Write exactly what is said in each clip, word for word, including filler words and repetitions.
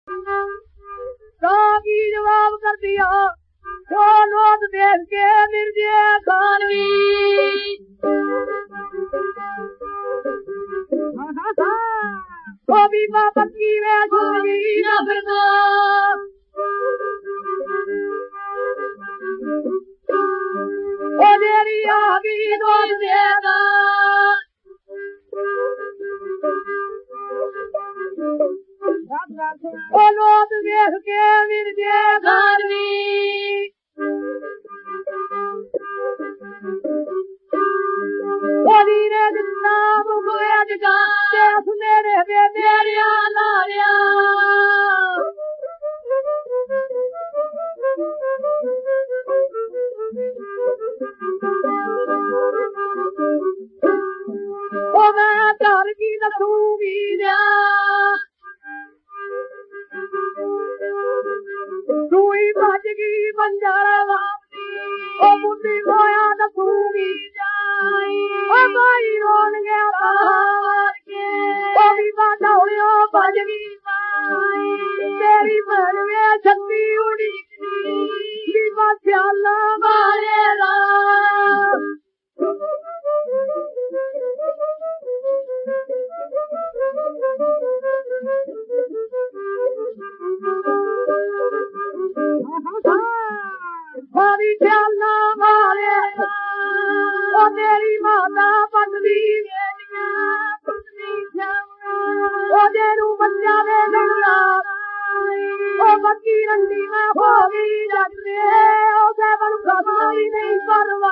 ਤਾਂ ਕੀ ਜਵਾਬ ਕਰ ਦਿਆ ਜੋ ਲੋਕ ਦੇਖ ਕੇ ਮਿਰਜ਼ੇ ਖਾਨਵੀ ਉਹ ਵੀ ਮਾਂ ਪੱਕੀ ਵੇ ਛੋੜੀ ਨਾ ਫਿਰਦਾ ਉਹ ਜਿਹੜੀ ਆ ਗਈ ਦੋਸਤ ਦੇਗਾ ਉਹ ਲੋਕ ਵੇਖ ਕੇ ਮਿਰਜ਼ੇ ਖਾਨਵੀ ਉਹਦੀ ਨੇ ਦਿੱਤਾ ਮੁਖ ਅੱਜ ਕਾ ਤੇ ਉਸ ਮੇਰੇ ਵੇ ਮੇਰਿਆ ਲਾਲਿਆ ਉਹ ਮੈਂ ਘਰ ਕੀ ਦੱਸੂਗੀ ਜਾ ਤੂੰ ਹੀ ਭੱਜ ਗਈ ਬੰਜਾਰਾ ਵਾਪੀ ਉਹ ਬੁੱਢੀ ਹੋਇਆ ਦੱਸੂਗੀ ਜਾਈ ਉਹ ਬਾਈ ਰੋਣ ਗਿਆ ਬਾਹਰ ਕੇ ਉਹ ਵੀ ਬਾਦਾ ਹੋਇਆ ਭੱਜ ਗਈ ਬਾਈ ਤੇਰੀ ਭੈਣ ਵੇ ਛੱਤੀ ਉਡੀਕਦੀ ਵੀ ਬਾਸਿਆਲਾ ਮਾਰੇ ਦਾ ਭਾਵੀ ਚੱਲਣਾ ਮਾਰੇ ਉਹ ਤੇਰੀ ਮਾਤਾ ਪਤਨੀ ਵੇਲੀਆਂ ਪਤਨੀ ਜਾਉਣਾ ਉਹ ਜਿਹਨੂੰ ਬੱਚਾ ਵੇ ਗਣਨਾ ਉਹ ਬੱਕੀ ਰੰਡੀ ਮੈਂ ਹੋ ਗਈ ਜੱਟੇ ਉਹ ਸੇਵਨ ਖਮਾਈ ਨਹੀਂ ਪਰਵਾ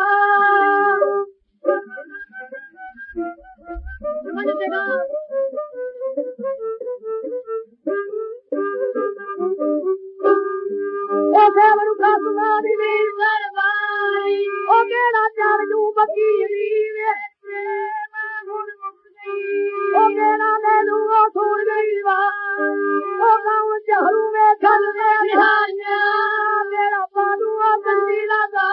ਸਮਝ ਦੇਗਾ ਉਹ ਸੇਵਨ ਖਮਾਈ ਨਹੀਂ ਪਰਵਾਈ ਉਹ ਕਿਹੜਾ ਚਾਰ ਨੂੰ ਬੱਕੀ ਵੀ ਵੇਚੇ ਮੈਂ ਹੁਣ ਮੁੱਕ ਗਈ ਉਹ ਕਿਹੜਾ ਮੈਨੂੰ ਉਹ ਛੋੜ ਗਈ ਵਾ ਉਹ ਗਾਉਂ ਚਾਰੂ ਵੇ ਖਲ ਦੇ ਨਿਹਾਰੀਆਂ ਮੇਰਾ ਪਾਦੂਆ ਕੰਦੀ ਲਗਾ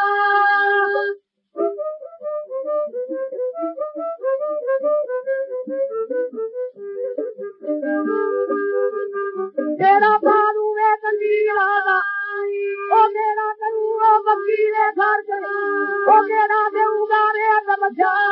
ਤੇਰਾ ਪਾਦੂ ਵੇ ਕੰਦੀ ਲਗਾ ਉਹ ਮੇਰਾ ਕਰੂ ਉਹ ਬੱਕੀ ਦੇ ਘਰ ਚ ਉਹ ਕਿਹੜਾ ਦੇਊਗਾ ਰੇ ਤਮਸ਼ਾ